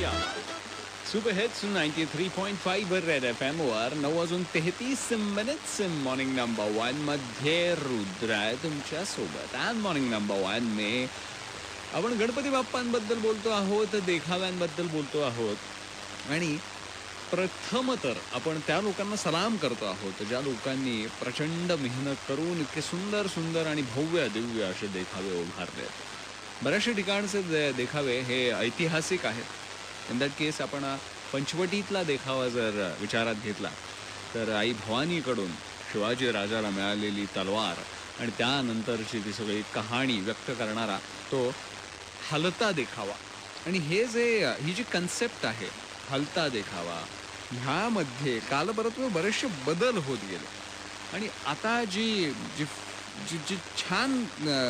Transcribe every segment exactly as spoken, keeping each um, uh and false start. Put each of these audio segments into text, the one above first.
क्या बात है. Super hits ninety three point five red F M वर नऊ वाजून तेहतीस मिनिट्स मॉर्निंग नंबर वन मध्ये रुद्र आहे तुमच्या सोबत. आज मॉर्निंग नंबर वन में आपण गणपती बाप्पांबद्दल बोलतो आहोत, देखाव्यांबद्दल बोलतो आहोत आणि प्रथम तर आपण त्या लोकांना सलाम करतो आहोत ज्या लोकांनी प्रचंड मेहनत करून इतके सुंदर सुंदर आणि भव्य दिव्य असे देखावे उभारले. बऱ्याचशा ठिकाणचे दे देखावे हे ऐतिहासिक आहेत. इन दॅट केस आपण पंचवटीतला देखावा जर विचारात घेतला तर आई भवानीकडून शिवाजी राजाला मिळालेली तलवार आणि त्यानंतरची ती सगळी कहाणी व्यक्त करणारा तो हलता देखावा. आणि हे जे ही जी कन्सेप्ट आहे हलता देखावा, ह्यामध्ये कालबरोबर बरेचसे बदल होत गेले आणि आता जी जी जी जी छान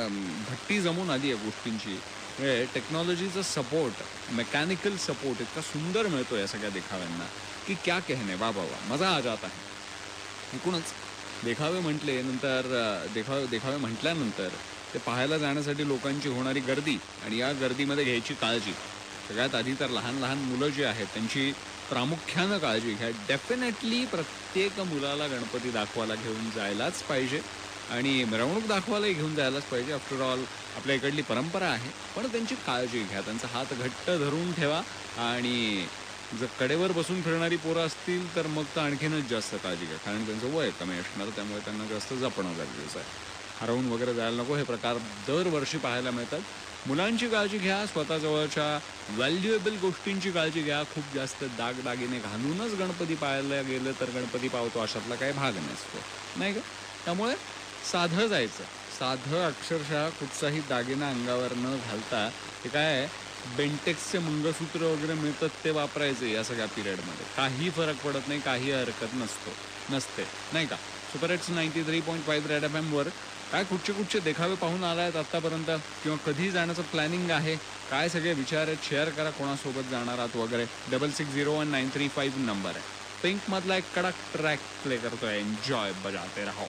भट्टी जमून आली आहे गोष्टींची, टेक्नॉलॉजीचा सपोर्ट, मेकॅनिकल सपोर्ट इतका सुंदर मिळतो या सगळ्या देखाव्यांना की क्या कहने. वा वा वा, मजा आ जात आहे. एकूणच देखावे म्हटले नंतर देखावे देखावे म्हटल्यानंतर ते पाहायला जाण्यासाठी लोकांची होणारी गर्दी आणि या गर्दीमध्ये घ्यायची काळजी. सगळ्यात आधी तर लहान लहान मुलं जी आहेत त्यांची प्रामुख्यानं काळजी घ्या. डेफिनेटली प्रत्येक मुलाला गणपती दाखवायला घेऊन जायलाच पाहिजे आणि मिरवणूक दाखवायलाही घेऊन जायलाच पाहिजे. आफ्टर ऑल आपल्या इकडली परंपरा आहे. पण त्यांची काळजी घ्या, त्यांचा हात घट्ट धरून ठेवा आणि जर कडेवर बसून फिरणारी पोरं असतील तर मग तर आणखीनच जास्त काळजी घ्या, कारण त्यांचं वय कमी असणार, त्यामुळे त्यांना जास्त जपणं गरजेचं आहे. हरवून वगैरे जायला नको. हे प्रकार दरवर्षी पाहायला मिळतात. मुलांची काळजी घ्या, स्वतःजवळच्या व्हॅल्युएबल गोष्टींची काळजी घ्या. खूप जास्त दागदागिने घालूनच गणपती पाहायला गेलं तर गणपती पावतो अशातला काही भाग नसतो, नाही का. त्यामुळे साधं जायचं, साधं अक्षरशः कुठचाही दागिना अंगावर न घालता ते काय बेंटेक्सचे मंगळसूत्र वगैरे मिळतात ते वापरायचे या सगळ्या पिरियडमध्ये. काही फरक पडत नाही, काही हरकत नसतो नसते नाही का. Super hits ninety three point five red F एमवर काय कुठचे कुठचे देखावे पाहून आला आहेत आत्तापर्यंत, किंवा कधी जाण्याचं प्लॅनिंग आहे, काय सगळे विचार आहेत, शेअर करा कोणासोबत जाणार आहात वगैरे. Double six zero one nine three five number आहे. पिंकमधला एक कडक ट्रॅक प्ले करतोय. एन्जॉय, बजाते रहो.